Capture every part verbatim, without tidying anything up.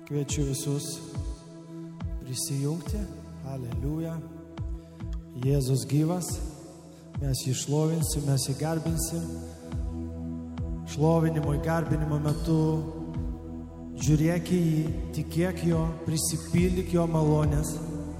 Kviečiu visus prisijungti. Aleliuja. Jėzus gyvas. Mes jį šlovinsim, mes jį garbinsim. Šlovinimo, garbinimo metu žiūrėk į jį, tikėk jo, prisipildyk jo malonės.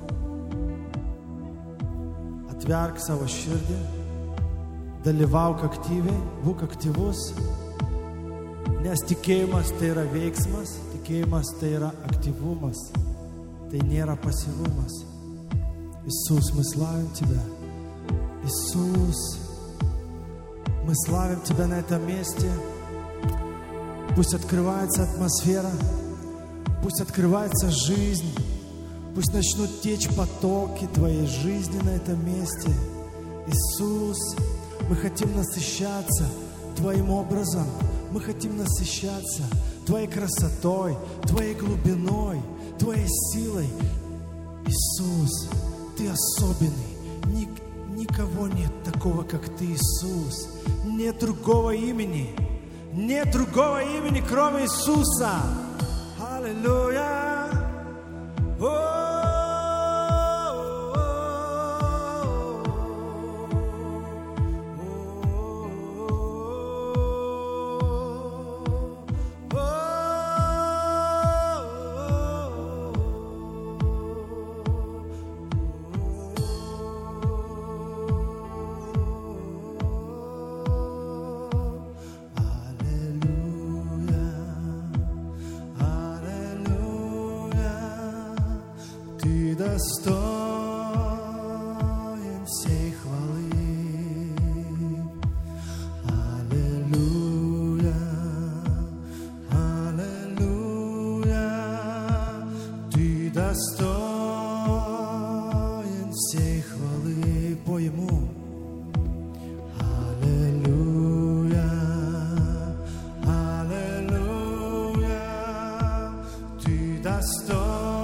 Atverk savo širdį, dalyvauk aktyviai, būk aktyvus. Nes tikėjimas tai yra veiksmas, tikėjimas tai yra aktyvumas, tai nėra pasyvumas. Иисус, мы славим Тебя. Иисус, мы славим Тебя на этом месте. Пусть открывается атмосфера, пусть открывается жизнь, пусть начнут течь потоки Твоей жизни на этом месте. Иисус, мы хотим насыщаться Твоим образом, мы хотим насыщаться Твоей красотой, Твоей глубиной, Твоей силой. Иисус, Ты особенный. Ник, никого нет такого, как Ты, Иисус. Нет другого имени. Нет другого имени, кроме Иисуса. Аллилуйя. Достоин всей хвалы. Аллилуйя, аллилуйя. Ты достоин всей хвалы по Ему. Аллилуйя, аллилуйя. Ты достоин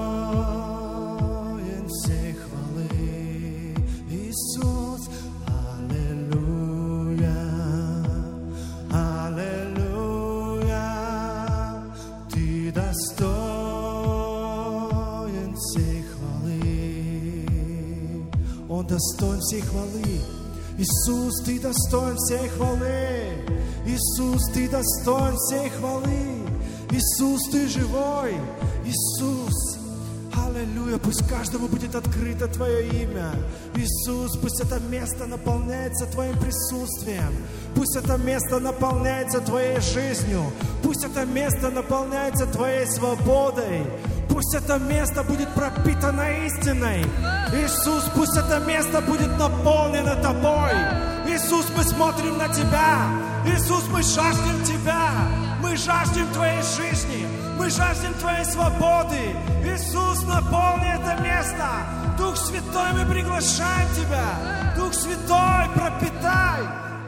достоин всей хвалы. Иисус, Ты достоин всей хвалы. Иисус, Ты достоин всей хвалы. Иисус, Ты живой. Иисус, аллилуйя. Пусть каждому будет открыто Твое имя. Иисус, пусть это место наполняется Твоим присутствием. Пусть это место наполняется Твоей жизнью. Пусть это место наполняется Твоей свободой. Пусть это место будет пропитано истиной. Иисус, пусть это место будет наполнено Тобой. Иисус, мы смотрим на Тебя. Иисус, мы жаждем Тебя. Мы жаждем Твоей жизни. Мы жаждем Твоей свободы. Иисус, наполни это место. Дух Святой, мы приглашаем Тебя. Дух Святой, пропитай.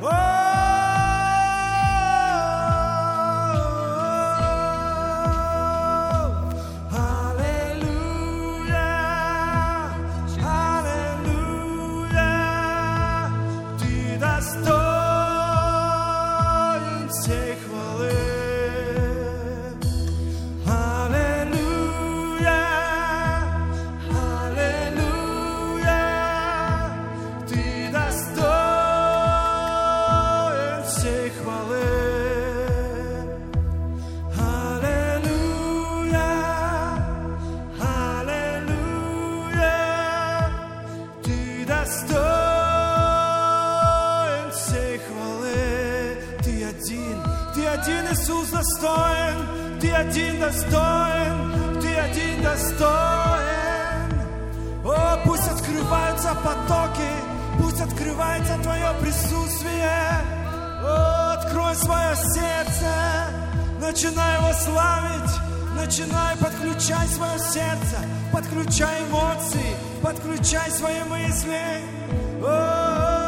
Ты один достоин, Ты один достоин. О, пусть открываются потоки, пусть открывается Твое присутствие. О, открой свое сердце, начинай его славить, начинай подключать свое сердце, подключай эмоции, подключай свои мысли. О,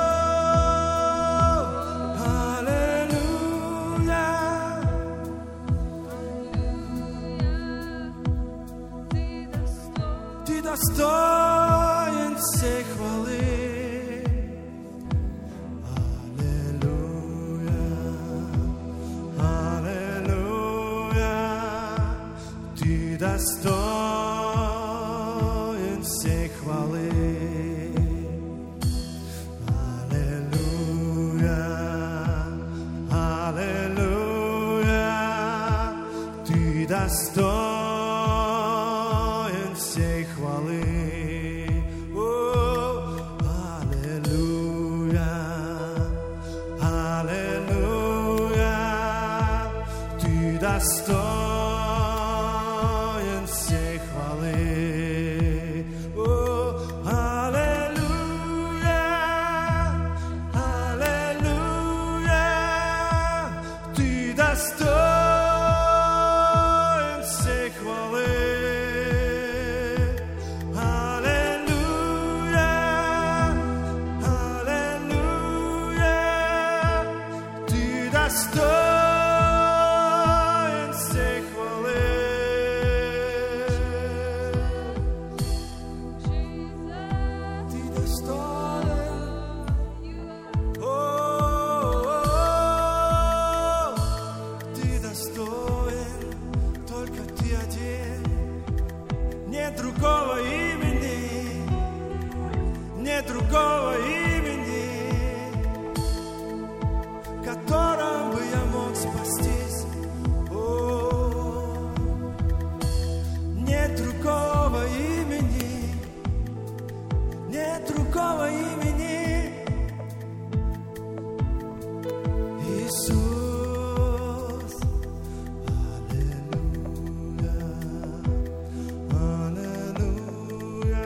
достоин всей хвалы. Аллилуйя, аллилуйя. Ты достоин всей хвалы. Аллилуйя, аллилуйя, Ты достоин всей хвалы. О, аллилуйя, аллилуйя, Ты достоин всей хвалы. О, аллилуйя, аллилуйя, Ты достоин всей хвалы. Аллилуйя, аллилуйя, Ты достоин всей хвалы. Ты достоин. О, Ты достоин. Только Ты один. Нет другого имени. Нет другого имени, которым бы я мог спастись. О, нет другого имени, нет другого имени. Иисус, аллилуйя, аллилуйя,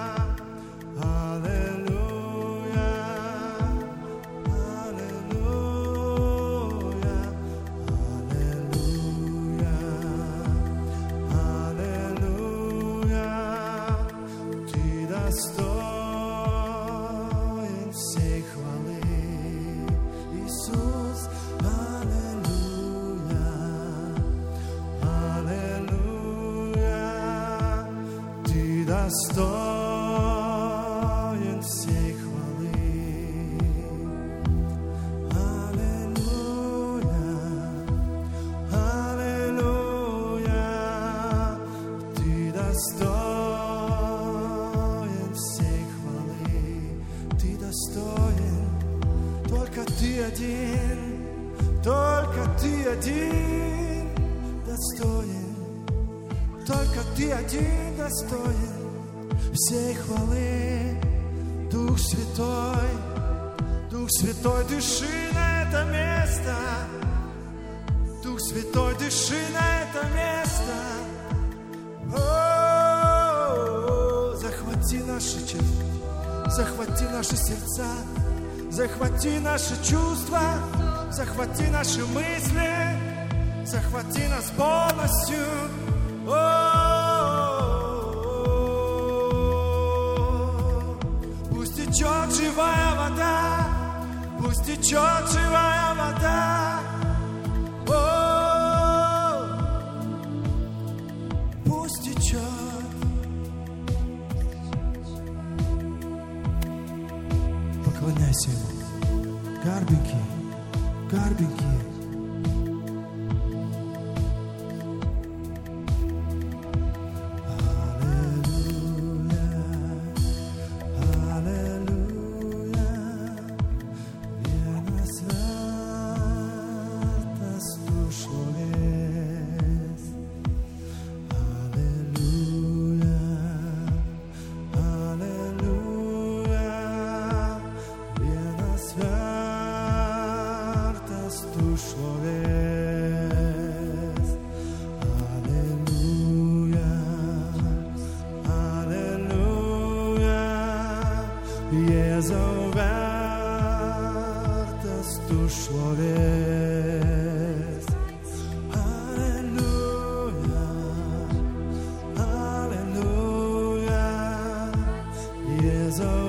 аллилуйя, аллилуйя, аллилуйя, аллилуйя, Ты достоин всей хвалы. Иисус, аллилуйя, аллилуйя, Ты достоин всей хвалы. Аллилуйя, аллилуйя, Ты достоин всей хвалы. Ты достоин. Только Ты один, только Ты один достоин. Только Ты один достоин всей хвалы. Дух Святой, Дух Святой, дыши на это место. Дух Святой, дыши на это место. О, захвати наши черты, захвати наши сердца, захвати наши чувства, захвати наши мысли, захвати нас полностью. О, пусть течет живая вода, пусть течет живая вода. О, пусть течет. Поклоняйся Ему. Гарбенький, гарбенький. Jėzau vertas tu šlovės. Aleliuja, aleliuja, Jėzau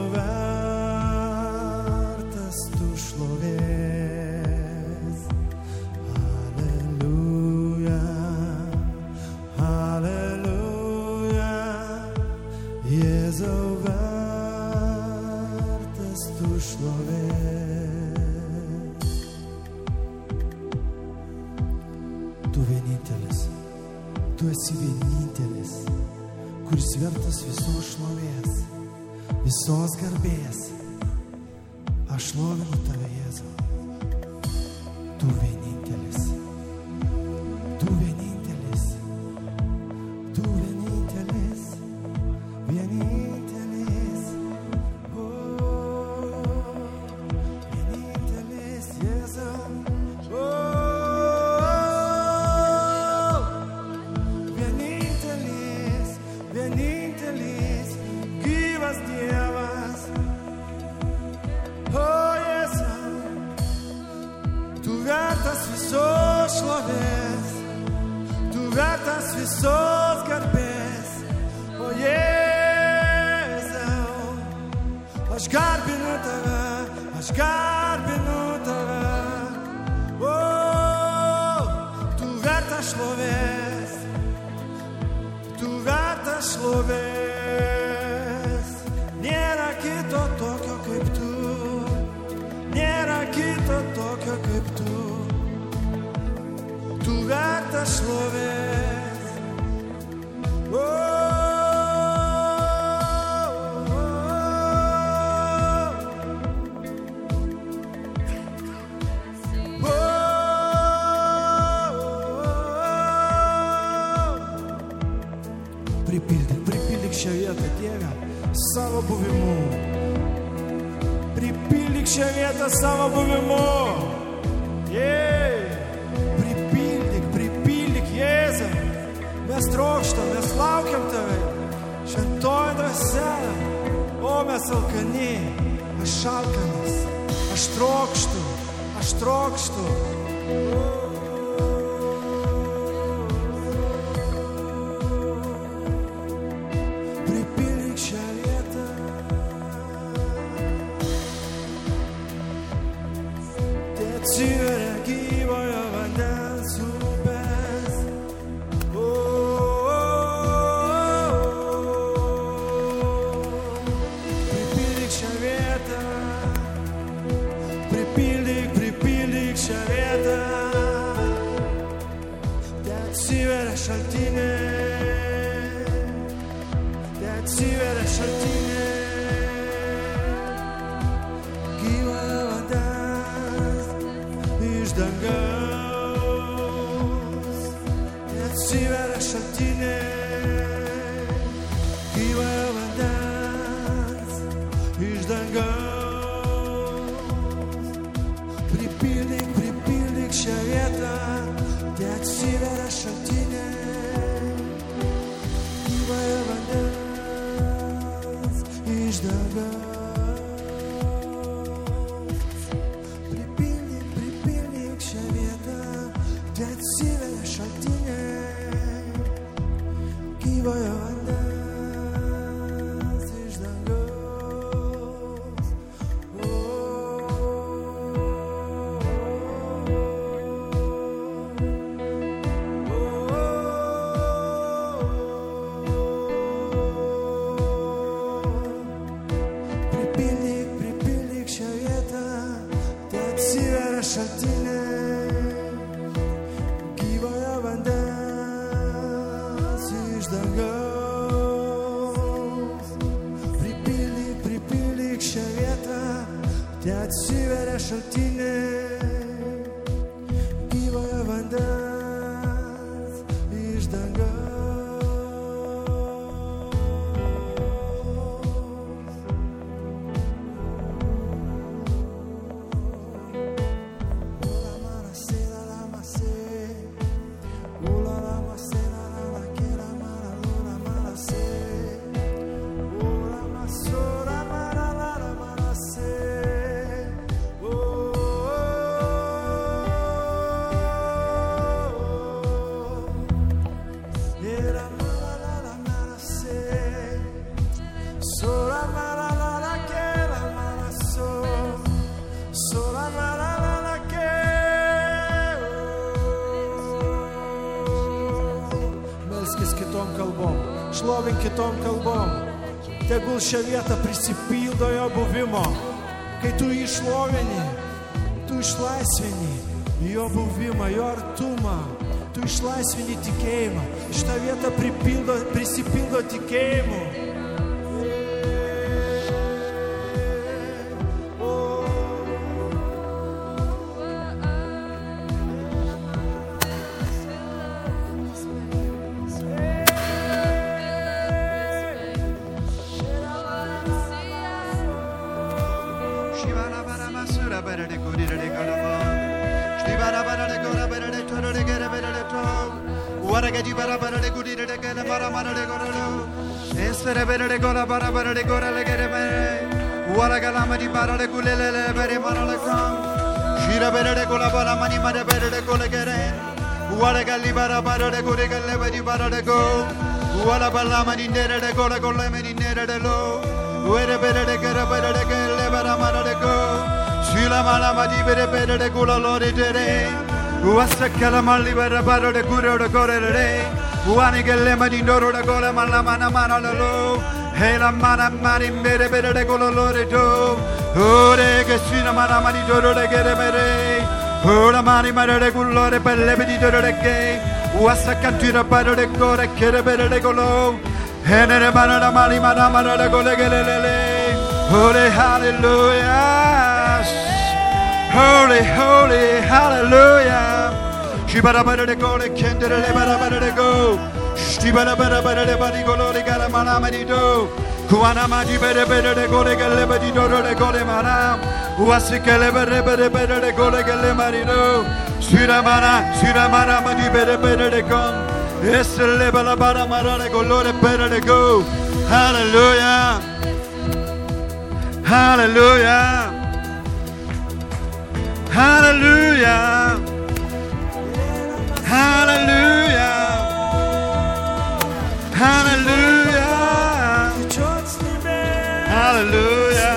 vertas tu šlovės. Aleliuja, aleliuja, Jėzau vertas tu šlovės. Tu esi vienintelis, kuris vertas visos šlovės, visos garbės. Aš šlovinu tave, Jėzau. Tu vienintelis. Tu vienintelis. Tu vienintelis. Vienintelis. O, vienintelis, Jėzau. O, vienintelis, vienintelis, gyvas Dievas. O, Jėzau, tu vertas visos šlovės, tu vertas visos garbės. O, Jėzau, aš garbinu tave, aš garbinu tave. O, tu vertas šlovės, tu vertas šlovės. Nėra kito tokio kaip tu, nėra kito tokio kaip tu. Tu vertas šlovės. O, o, o, pripildyk, pripildyk šią vietą, Dieve, savo buvimu. Pripildyk šią vietą savo buvimu. Jei, pripildyk, pripildyk, Jėzau. Mes trokštam, mes laukiam tave. Šventoji dvasia. O, mes alkani. Aš alkanas. Aš trokštu. Aš trokštu. Pripildyk šią vietą. Atsiveria gyvojo vandens upės. O, o, o, pripildyk šią vietą. Pripildyk, pripildyk šią vietą. Te atsiveria šaltiniai. Te atsiveria šaltiniai. Gyvojo vandens iš dangaus. Atsiveria šaltiniai, gyvojo vandens iš dangaus. Pripildyk, pripildyk šią vietą. Te atsiveria šaltiniai, gyvojo vandens iš dangaus. Atsiveria šaltiniai, gyvojo vandens iš dangaus. O, o, pripildyk, pripildyk šią vietą. Te atsiveria šaltiniai. Pripildyk, pripildyk šią vietą. Te atsiveria šaltiniai, gyvojo vandens iš Šlovink kitom kalbom. Tegul šią vietą prisipildo jo buvimo. Kai tu jį šlovini, tu išlaisvini jo buvimą, jo artumą, tu išlaisvini tikėjimą. Iš tą vietą pripildo, prisipildo tikėjimu. Sila malama di bere bere de kula lori tere. Uasa kala mali bere bere de kuro de kore re. Uani kelle madi noro de kole mala mana mana lo. Hela mana mari bere bere de kula lori to. Ore ke sina mana madi doro de kere mere. Ora mani mare de kula de pelle bedi doro de ke. Uasa kantira bere de kore kere bere de kolo. Henere mana mali mana mana de kole kele le. Holy hallelujah, holy holy hallelujah. Shibara bara de go le kendere le bara bara de go. Shibara bara bara de bari go le gara mana mani do. Kuana madi bara bara de go le gale badi do de go le mana. Uasikele bara bara bara de go le gale mari do. Shira mana shira mana madi bara bara de go. Esle bara bara mara de go le bara de go. Hallelujah. Hallelujah. Hallelujah. Hallelujah. Hallelujah. Hallelujah.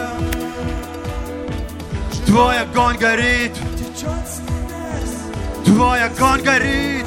Твой огонь горит. Твой огонь горит.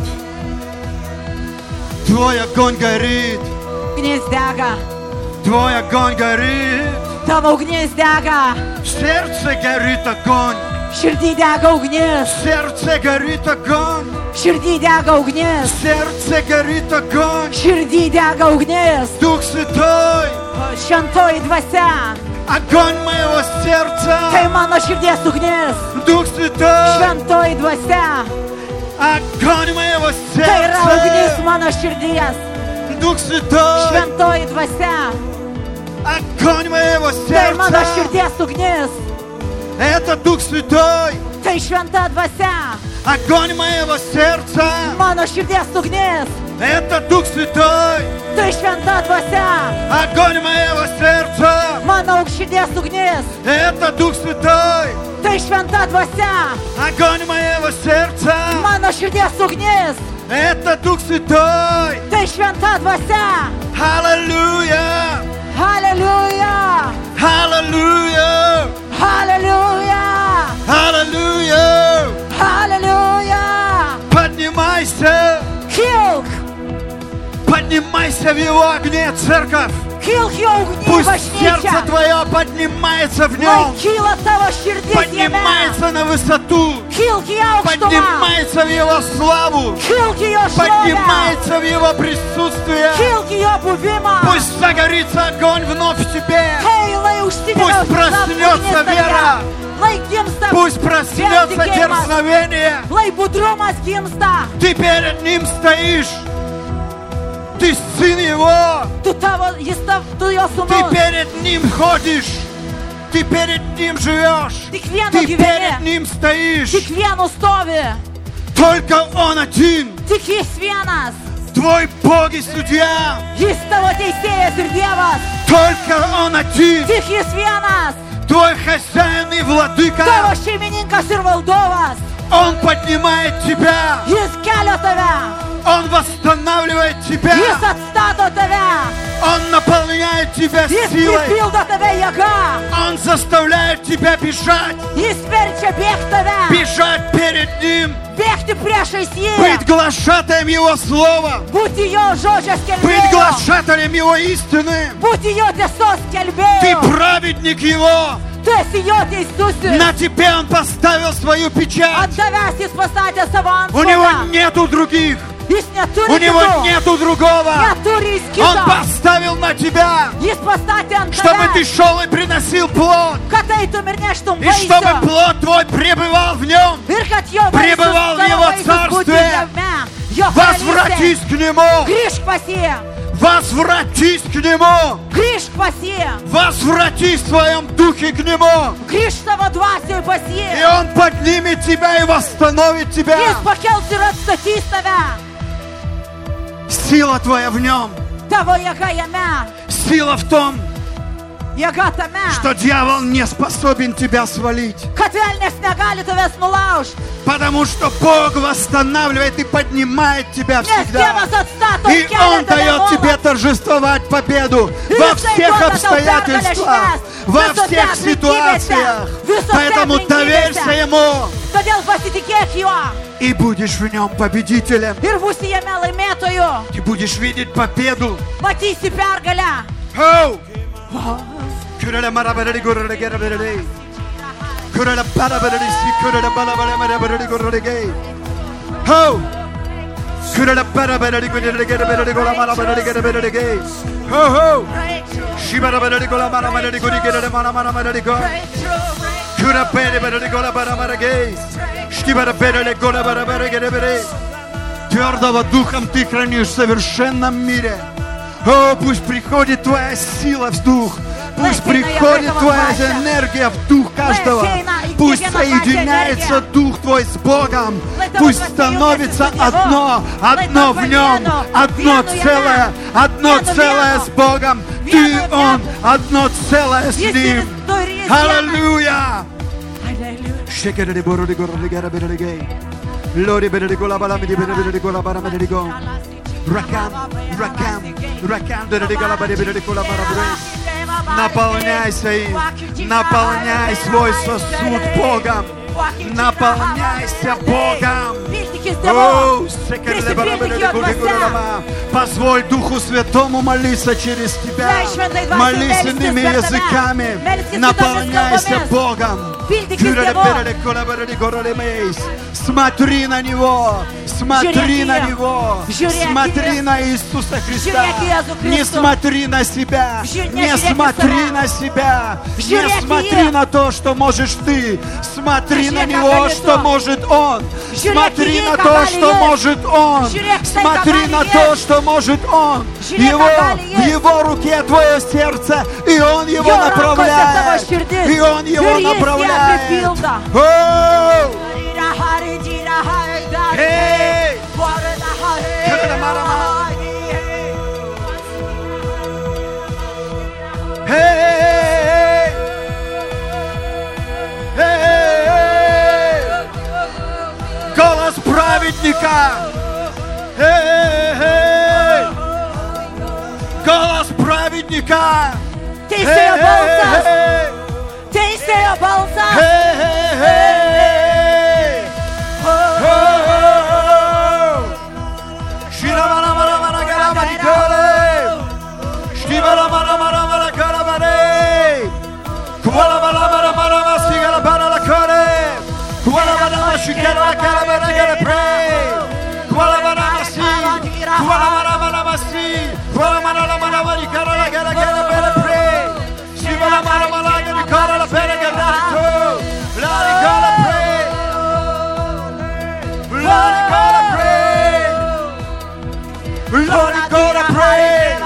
Твой огонь горит. Гнездяга. Твой огонь горит. Tavo ugnis dega. В сердце горит огонь. Širdį dega ugnis. В сердце горит огонь. Širdį dega ugnis. В сердце горит огонь. Širdį dega ugnis. Дух Святой. Šventoji dvasia. Огонь моего сердца. Tai mano širdies ugnis. Дух Святой. Šventoji dvasia. Огонь моего Tai yra ugnis сердца. mano širdies. Дух Святой. Šventoji dvasia. Огонь моего Tai mano сердца. širdies ugnis. Это Дух Святой. Tai šventa dvasia. Огонь моего сердца. Mano širdies ugnis. Это Дух Святой. Tai šventa dvasia. Огонь моего сердца. Mano širdies ugnis. Это Дух Святой. Tai šventa dvasia. Огонь моего сердца. Mano širdies ugnis. Это Дух Святой. Tai šventa dvasia. Аллилуйя. Hallelujah. Hallelujah. Hallelujah. Hallelujah. Hallelujah. Поднимайся. Kilk. Поднимайся в Его огне, церковь. Kilk jau ugny Пусть bažnyčia. сердце твое поднимается в Lai нем. kyla tavo širdis jame. Поднимается на высоту. Kilk į aukštumą. Поднимается в Его славу. Kilk į jo šlovę. Поднимается в Его присутствие. Kilk į jo buvimą. Пусть загорится огонь вновь в тебе. Hei, lai užsidega Пусть savo проснется ugnis вера. tavyje. Lai gimsta Пусть проснется tikėjimas. дерзновение. Lai budrumas gimsta. Ты перед Ним стоишь. Ты сын Его. Tu tavo, jis tav, tu jo Ты sūnus. перед Ним ходишь. Ты перед Ним живешь. Tik vienu Ты перед gyveni. Ним стоишь. Tik vienu stovi. Только Он один. Tik jis vienas. Твой Бог и судья. Jis tavo teisėjas ir Dievas. Только Он один. Tik jis vienas. Твой хозяин и владыка. Tavo šeimininkas ir valdovas. Он поднимает тебя. Jis kelia tave. Он восстанавливает тебя. Jis atstato tave. Он наполняет тебя Jis силой. pripildo tave jėga. Он заставляет тебя бежать. Jis verčia bėgti tave. Бежать перед Ним. Bėgti priešais jį. Быть глашатаем Его Слова. Būti jo žodžio Быть skelbėju. глашателем Его истины. Būti jo tiesos Ты skelbėju. праведник Его. Tu esi jo teisusis. На тебе Он поставил свою печать. Ant tavęs jis pastatė savo У Него antspaudą. нету других. Jis neturi У Него kito. нету другого. Neturi jis Он kito. поставил на тебя, Jis pastatė ant чтобы ты tavęs, шел и приносил плод. kad eitum ir neštum И чтобы vaisių. плод твой пребывал в нем. Ir kad jo Пребывал в vaisius, Его tavo vaisius būtų царстве. jame. Jo Возвратись karalystė. к Нему. Grįžk pas jį. Возвратись к Нему. Grįžk pas jį. Возвратись в своем духе к Нему. Grįžk savo dvasioj pas jį. И Он поднимет тебя и восстановит тебя. Jis pakels ir atstatys tave. Сила твоя в Нем. Tavo jėga jame. Сила в том, Jėga tame. что дьявол не способен тебя свалить. Kad velnės negali tavęs nulaužti. Потому что Бог восстанавливает и поднимает тебя Nes всегда. Dievas atstato И ir kelia Он tave дает nuolat. тебе торжествовать победу И во Jisai всех duoda tau обстоятельствах, pergalę во švęst всех visose ситуациях. aplinkybėse, visose Поэтому доверься aplinkybėse. Ему Todėl pasitikėk juo и будешь в Нем победителем. ir būsi jame laimėtoju. Ты будешь видеть победу. Matysi pergalę. Хоу! Курала марабаради гурради герабаради. Курала барабаради си курала барабаради гурради гей. Хоу! Курала барабаради гурради герабаради гула марабаради герабаради гей. Хоу хоу! Шибарабаради гула марабаради гури герабаради марабаради го. Кура бери баради гула барабаради гей. Шибарабаради гула барабаради герабаради. Твердого духом ты хранишь в совершенном мире. О, пусть приходит твоя сила в дух. Пусть приходит твоя энергия в дух каждого. Пусть соединяется дух твой с Богом. Пусть становится одно, одно в нем, одно целое, одно целое с Богом. Ты, Он, одно целое с Ним. Аллилуйя! Шекерли бороди городи герабереди гей. Лори береди гола баламиди береди гола барамеди го. Ракам, ракам, ракам береди гола береди гола барабрей. Наполняйся им, наполняй свой сосуд Богом, наполняйся Богом. О, секерле барабереди гули гуралама. Позволь Духу Святому молиться через тебя. Молись иными языками, наполняйся Богом. Смотри на Него, смотри на Него, смотри на Иисуса Христа. Не смотри на себя, не смотри на себя, не смотри на то, что можешь ты. Смотри на Него, что может Он. Смотри на то, что может Он. Смотри на то, что может Он. Его, в Его руке твое сердце, и Он его направляет. И Он его направляет. О! Эй! Эй! Эй! Голос праведника! Эй! Голос праведника! Teisėjo balsas. Teisėjo balsas. Lord, I'm gonna pray.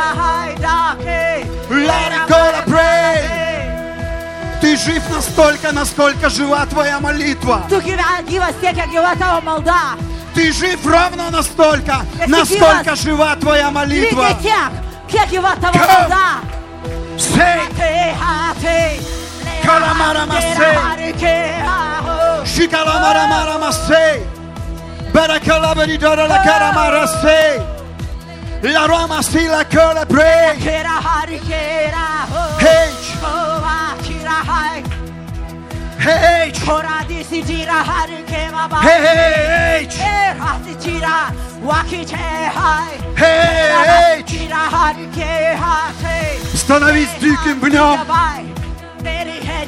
Lord, I'm gonna pray. Ты жив настолько, насколько жива твоя молитва. Tu gyven gyvas tiek, kiek gyva tavo malda. Ты жив ровно настолько, насколько жива твоя молитва. Lygiai tiek, kiek gyva tavo malda. Сей, Каламарамасей, Шикаламарамарамасей, Баракалабаридора Карамарасей, La Roma si la cola break. Hey, hey, hey, hey, становись диким в нем.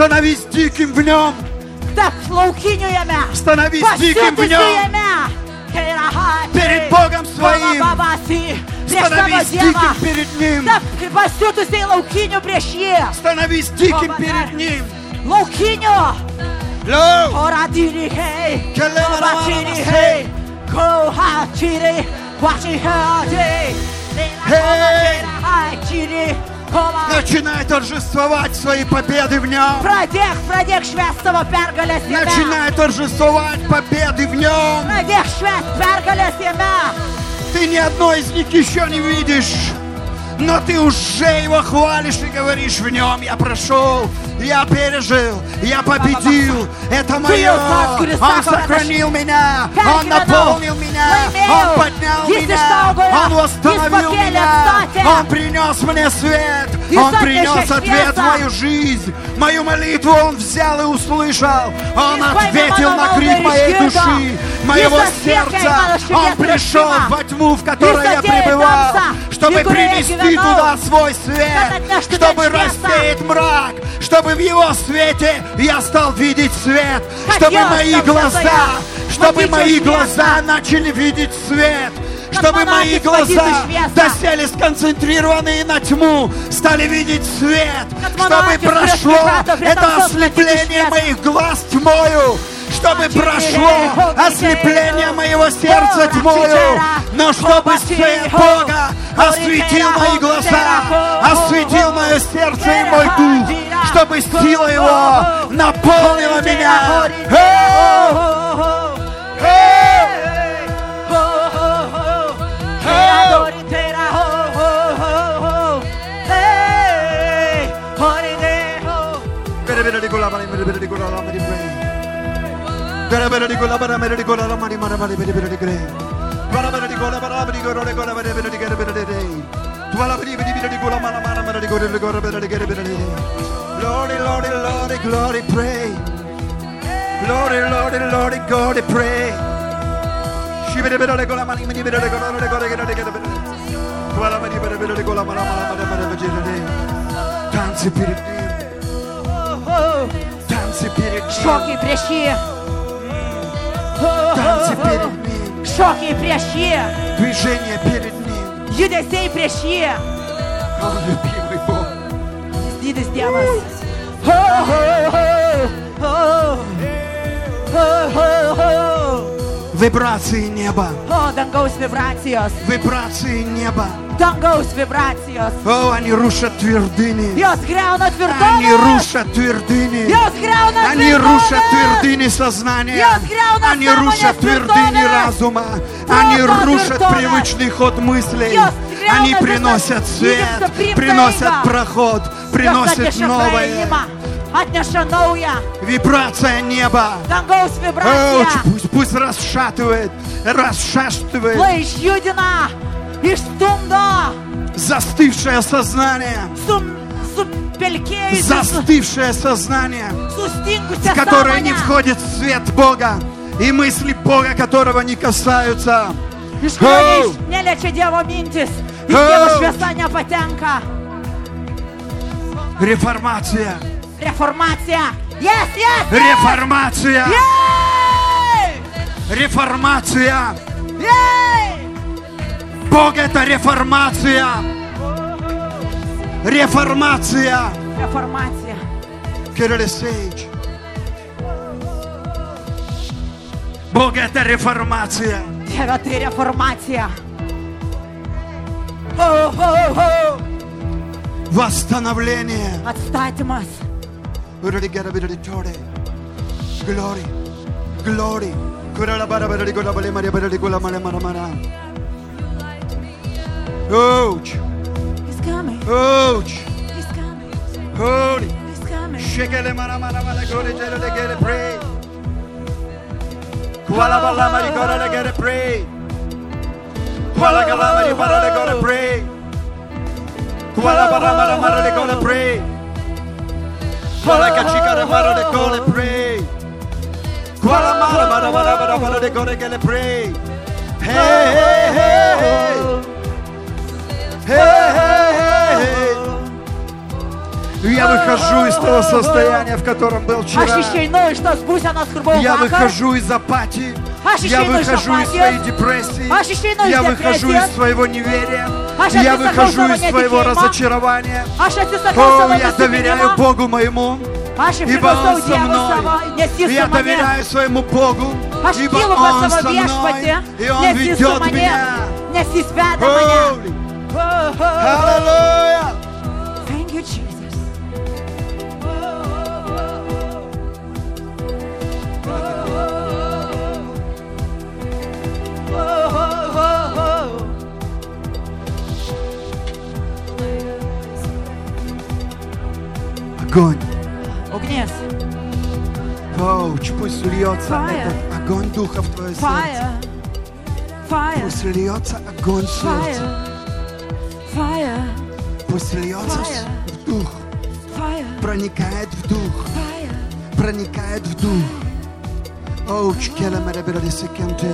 Становись диким в нем. Tap laukinio jame. Становись диким в Pasiutusiu нем. jame. Перед Богом своим. Становись диким перед Ним. Tap pasiutusiai laukiniu prieš jį. Становись диким перед Ним. Laukiniu. Лоу. Oradiri hei. Kelema Oradiri namana hei. Kohachiri. Kwachihadi. Хей. Hachiri. Начинай торжествовать свои победы в Нем. Pradėk, pradėk švęst savo pergalės jame. Начинай торжествовать победы в Нем. Pradėk švęst pergalės jame. Ты ни одной из них еще не видишь, но ты уже Его хвалишь и говоришь: в Нем я прошел, я пережил, я победил. Это мое. Он сохранил меня, Он наполнил меня, Он поднял меня, Он восстановил меня, Он принес мне свет, Он принес ответ в мою жизнь. Мою молитву Он взял и услышал. Он ответил на крик моей души, моего сердца. Он пришел во тьму, в которой я пребывал, чтобы принести туда свой свет, чтобы рассеять мрак, чтобы в Его свете я стал видеть свет, чтобы мои глаза, чтобы мои глаза начали видеть свет, чтобы мои глаза, доселе сконцентрированные на тьму, стали видеть свет, чтобы прошло это ослепление моих глаз тьмою, чтобы прошло ослепление моего сердца тьмою, но чтобы свет Бога осветил мои глаза, осветил мое сердце и мой дух, чтобы сила Его наполнила меня. Lordy, Lordy, Lordy, glory, pray. Lordy, Lordy, Lordy, glory, pray. Танцы перед Ним. Танцы перед Ним. Šokiai prieš jį. Танцы перед Ним. Šokiai prieš jį. Движение перед Ним. Judesiai prieš jį. Он любимый Бог. Didis Dievas. Ho, ho, ho, ho. Ho, ho, ho. Вибрации неба. O, dangaus vibracijos. Вибрации неба. Dangaus vibracijos. О, они рушат твердыни. Jos greuna Они tvirtovę. рушат твердыни. Jos greuna Они рушат tvirtovę. твердыни сознания. Jos griauna Они sąmonės рушат твердыни tvirtovę. разума. Они Proto рушат tvirtovę. привычный ход мыслей. Jos griauna Они visą приносят свет, įgimtą priimtą приносят eigą. проход, Jos приносят atneša новое. praėjimą. Atneša naują. Вибрация неба. Dangaus О, vibracija. пусть, пусть расшатывает, расшатывает Lai išjudina. Išstumdo. застывшее сознание. Sum, supelkėjusi. Застывшее сознание, Sustingusią в которое не sąmonę. входит свет Бога и мысли Бога, которого не касаются. Iš kurio neiš- neliečia Dievo mintis. Iš Oh. Dievo šviesa nepatenka. Реформация. Reformacija. Yes, yes, yes. Реформация. Yay! Реформация. Yay! Бог — это реформация. Реформация. Reformacija. Керелесейдж. Бог — это реформация. Dieve, tai reformacija. Ho, ho, ho. Восстановление. Atstatymas. Glory. Glory. Ouch. He's coming. Ouch. He's coming. Holy. He's coming. Shekele mana mana mana glory to the get pray. Kuala bala mari gora le get pray. Kuala gala mari para le gora pray. Kuala bara mara mara le gora pray. Kuala kachika le mara le gora pray. Kuala mara mara mara mara mara le gora get pray. Hey hey hey hey. Hey hey hey hey. Я выхожу из того состояния, в котором был Aš вчера. išeinu iš tos būsenos, kur buvau Я vakar. выхожу из апатии. Aš Я išeinu iš выхожу из apatijos. своей депрессии. Aš išeinu iš Я выхожу из depresijos. своего неверия. Aš Я atsisakau выхожу savo из своего netikėjimo. разочарования. Aš atsisakau О, savo я доверяю nusiminimo. Богу моему, Aš ибо priklausau Он со Dievui savo, мной. nes Jis Я su manimi. доверяю своему Богу, Aš ибо kylu pas Он savo со мной, viešpatį, и Он nes Jis su ведет manimi, меня. nes Jis veda mane. Holy. Oh, oh, Аллилуйя! oh. Thank you, Jesus. Oh, oh, oh, oh. Огонь. Ugnies. О, пусть льется Fire. этот огонь Духа в твое сердце. Fire. Fire. Пусть льется огонь в сердце. Fire. Fire. Пусть льется Fire. в дух, Fire. проникает в дух, Fire. проникает в дух. О, чкела мэра бера десекенте.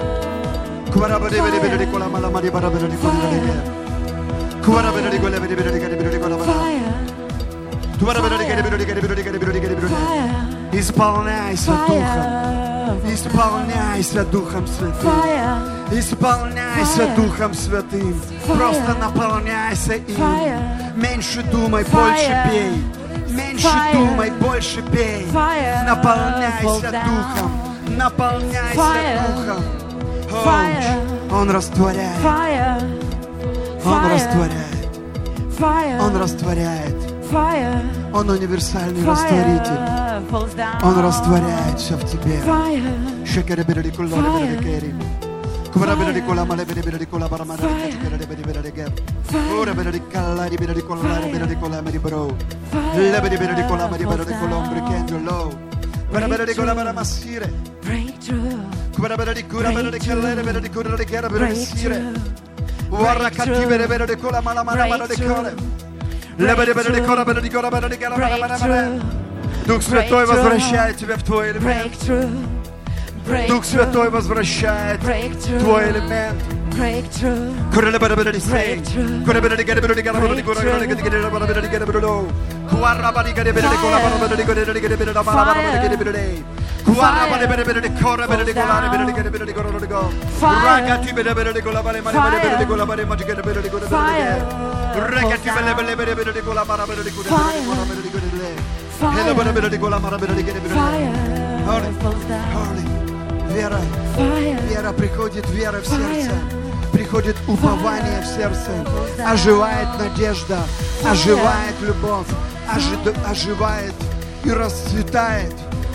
Квара бера бера бера кола мала мари бера бера кола бера. Квара бера кола бера бера бера бера кола мала. Fire. Квара бера бера бера бера бера бера бера бера. Fire. Исполняйся Духом, Fire. исполняйся Духом Святым. Fire. Исполняйся Fire. Духом Святым. Fire. Просто наполняйся им. Fire. Меньше думай, Fire. больше пей. Меньше Fire. думай, больше пей. Fire. Наполняйся Fall down. Духом. Наполняйся Fire. Духом. Fire. Он растворяет. Fire. Он Fire. растворяет. Fire. Он растворяет. Fire. Он универсальный растворитель. Fire. Falls down. Он растворяет все в тебе. Fire. Шекереберли куллореберли Квараберли кола малеберли кола барамара качкереберли гер. Ореберли калари берли кола берли кола мери бро. Леберли кола мери берли кола умбрикендо ло. Квараберли кола барамасire. Breakthrough. Kuraberdi kuraberdi kelleberdi kuradi geraberdi sire. Breakthrough. Warra katibere berdi kola mala mala mala de kole. Леберди кораberdi кораberdi гeraberdi. Дух Святой возвращает тебя в твой элемент. Breakthrough. Дух Святой возвращает Breakthrough. твой элемент. Breakthrough. Kuraberdi say. Breakthrough. Kuraberdi geraberdi geraberdi kuraberdi geraberdi geraberdi. Kwarabadi geraberdi kola barabadi geraberdi geraberdi barabadi geraberdi. Kwarabadi geraberdi koraberdi kola berdi geraberdi geraberdi go. Ragati berdi kola bare mare berdi kola bare mati geraberdi geraberdi. Ragati berdi berdi kola bara berdi geraberdi kola berdi geraberdi. Hele berdi kola mara berdi geraberdi. Fire. Falls down. Holy. Вера, Fire. вера, приходит вера в сердце, приходит упование в сердце, оживает надежда, оживает любовь, ожи- оживает и расцветает.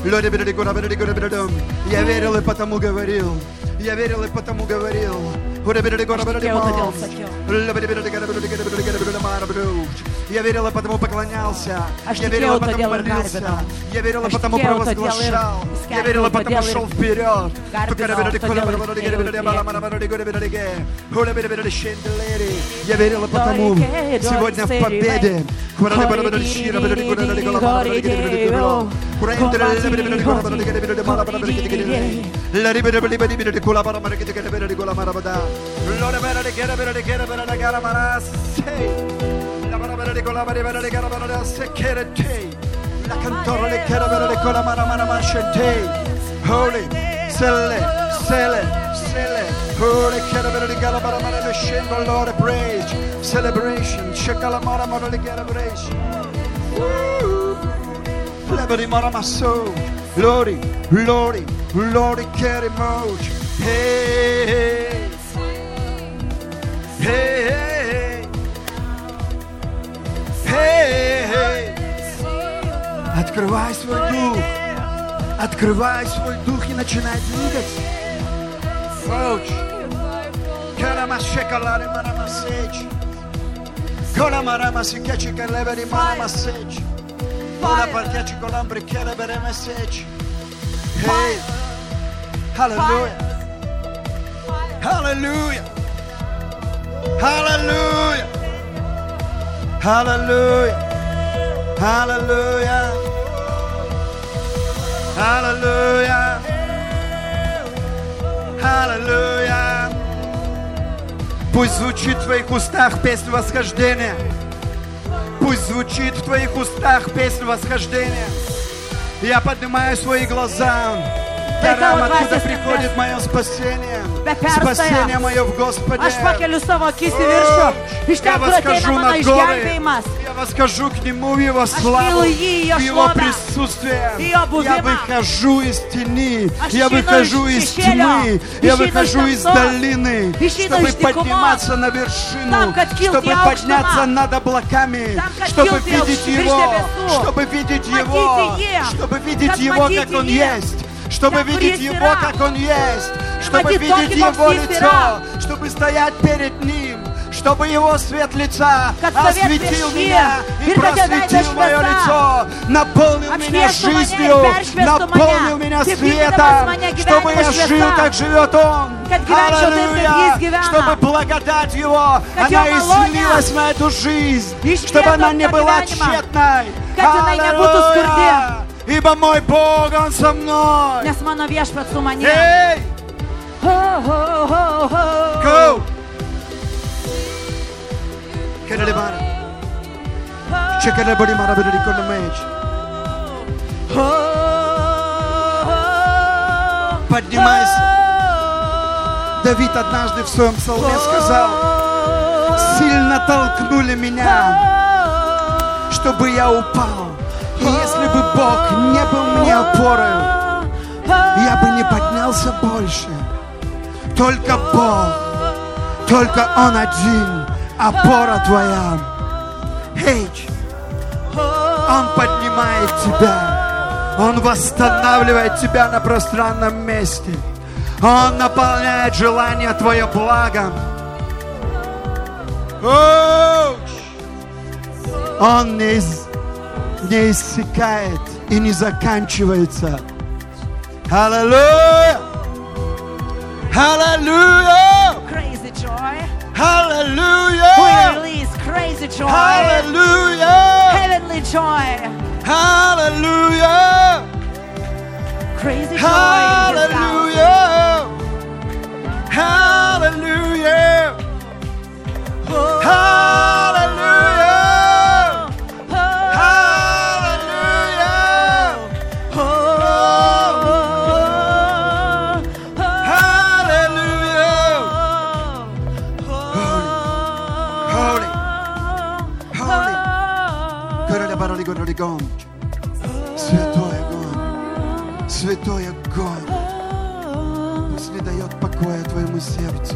Я верил и потому говорил, я верил и потому говорил. Я верил и потому поклонялся. Я верил и потому молился. Я верил и потому провозглашал. Я верил и потому шел вперед. Я верил и потому сегодня в победе. Holy, selle, selle, selle. Holy, scendo Lord, praise, celebration, shakalamara mara celebration. Liberty maramaso, glory, glory, glory, carry mode. Hey, hey, hey, hey, hey, hey. Открывай свой дух. Открывай свой дух и начинай двигаться. Коуч. Каламашекалари марамасеч. Коламарамаси качикалевери марамасеч. Кола партячи коламбри келебери месеч. Hey. Hallelujah. Hallelujah. Hallelujah. Hallelujah. Hallelujah. Hallelujah. Hallelujah. Пусть звучит в твоих устах песня восхождения. Пусть звучит в твоих устах песня восхождения. Я поднимаю свои глаза. Там, откуда приходит мое спасение. Спасение мое в Господе. Aš pakeliu savo akis į viršų. Iš ten, Я kur ateina восхожу mano на горы. išgelbėjimas. Я восхожу к Нему в Его славу, килу ей ее в Его шелода, присутствие. ее бувимą. Я выхожу из тени, Aš я išeinu выхожу iš из šešėlio, тьмы, я išeinu iš выхожу из tamsos, долины, išeinu чтобы iš dykumos, подниматься на вершину, tam, kad kilti чтобы į aukštumą, подняться над облаками, tam, kad чтобы kilti видеть virš Его, debesų, чтобы видеть matyti Его, jį, чтобы видеть kad Его, matyti как Он jį, есть, чтобы ten, kur видеть jis Его, yra, как Он есть, чтобы matyti видеть tokį, Его koks jis лицо, yra. чтобы стоять перед Ним, чтобы Его свет лица Kad stovėt осветил prieš jį меня и ir kad jo veido просветил мое šviesa лицо, наполнил меня apšviestų mane ir жизнью, peršviestų наполнил mane, меня pripildydamas светом, mane чтобы gyvenimo я жил, šviesa, как живет Он. kad gyvenčiau taip, kaip Аллилуйя! jis gyvena, Чтобы благодать Его, kad jo она malonė излилась на эту жизнь, išlietų чтобы она не tą была gyvenimą, тщетной. kad jinai nebūtų skurdi. Аллилуйя! Ибо мой Бог, Он со мной. nes mano viešpats su manimi. Эй! Ho, ho, ho, ho. Go! Kerelebara. Chekelebari marabiri con the mage. Ho, Поднимайся. Давид однажды в своем псалме сказал: сильно толкнули меня, чтобы я упал. И если бы Бог не был мне опорой, я бы не поднялся больше. Только Бог, только Он один, опора твоя. Эй, Он поднимает тебя, Он восстанавливает тебя на пространном месте. Он наполняет желание твое благом. Он не, из, не иссякает и не заканчивается. Аллилуйя! Аллилуйя! Crazy joy. Аллилуйя! We release crazy joy. Аллилуйя! Heavenly joy. Аллилуйя! Crazy joy in his house. Hallelujah! Hallelujah! Hallelujah! Святой огонь, святой огонь, пусть не дает покоя твоему сердцу.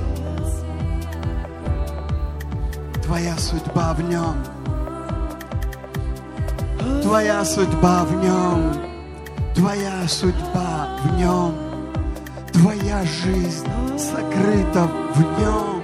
Твоя судьба в нем, твоя судьба в нем, твоя судьба в нем, твоя жизнь сокрыта в нем.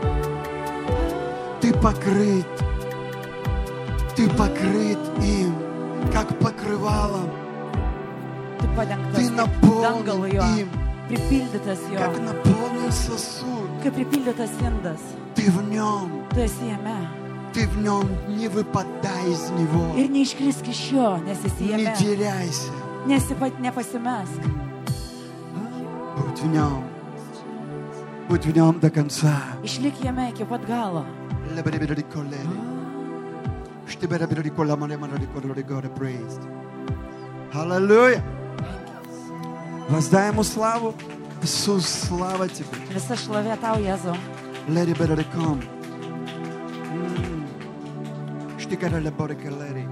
Ты покрыт, ты покрыт им, как покрывалом. Tu padengtas Ты kaip dangalu наполнен jo, им, pripildytas jo, как наполнен сосуд. kaip pripildytas indas. Ты в нем, Tu esi jame. ты в нем, не выпадай из него, Ir neiškrisk iš jo, nes esi не jame. теряйся. Nesipat, nepasimesk. Будь в нем, будь в нем до конца. Išlik jame iki pat galo. Аллилуйя! Воздай ему славу. Иисус, слава тебе. Visa šlovė tau, Jėzau. Let it better come. Штикарele борикалери.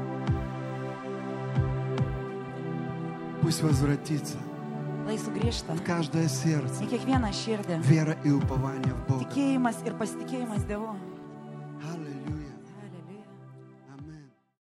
Пусть возвратится Lai sugrįžta в каждое сердце į kiekvieną širdį. вера и упование в Бога. Tikėjimas ir pasitikėjimas Dievu.